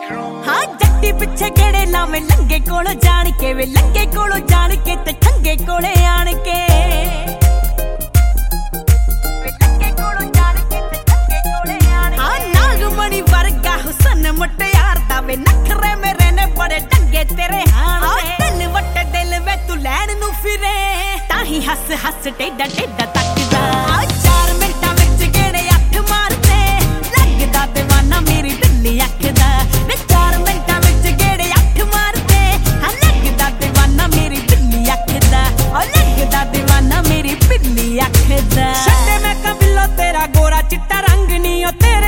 हाँ जट्टी पिछे गेड़े लावे लंगे कोलो जान के वे लंगे कोलो जान के ते ठंगे कोले आन के हाँ नागमणि वर्गा हुसन मुटियार दा वे नखरे मेरे ने बड़े डंगे तेरे हाण दिल वट दिल वे तू लैन नू फिरे ताही हस हस टेढ़ा टेढ़ा तकदा 4 मिंटां विच गेड़े 8 मारदे लगदा दीवाना मेरी दिल्ली अख दा